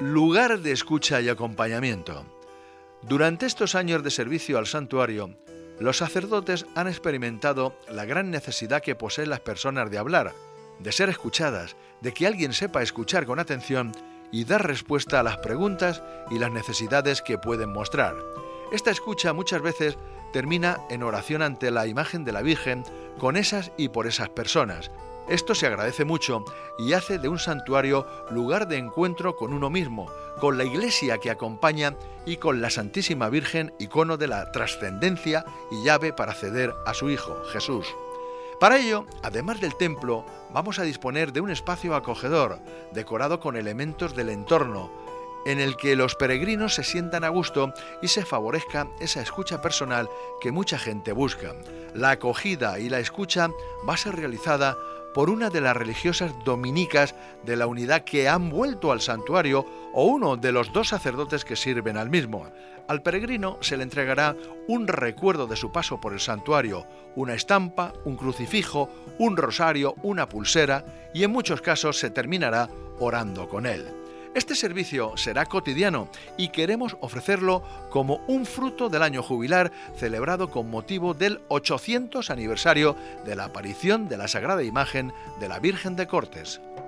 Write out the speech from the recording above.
Lugar de escucha y acompañamiento. Durante estos años de servicio al santuario, los sacerdotes han experimentado la gran necesidad que poseen las personas de hablar, de ser escuchadas, de que alguien sepa escuchar con atención y dar respuesta a las preguntas y las necesidades que pueden mostrar. Esta escucha muchas veces termina en oración ante la imagen de la Virgen con esas y por esas personas. Esto se agradece mucho y hace de un santuario lugar de encuentro con uno mismo, con la Iglesia que acompaña y con la Santísima Virgen, icono de la trascendencia y llave para acceder a su Hijo, Jesús. Para ello, además del templo, vamos a disponer de un espacio acogedor, decorado con elementos del entorno, en el que los peregrinos se sientan a gusto y se favorezca esa escucha personal que mucha gente busca. La acogida y la escucha va a ser realizada por una de las religiosas dominicas de la unidad que han vuelto al santuario o uno de los dos sacerdotes que sirven al mismo. Al peregrino se le entregará un recuerdo de su paso por el santuario, una estampa, un crucifijo, un rosario, una pulsera y en muchos casos se terminará orando con él. Este servicio será cotidiano y queremos ofrecerlo como un fruto del año jubilar celebrado con motivo del 800 aniversario de la aparición de la Sagrada Imagen de la Virgen de Cortes.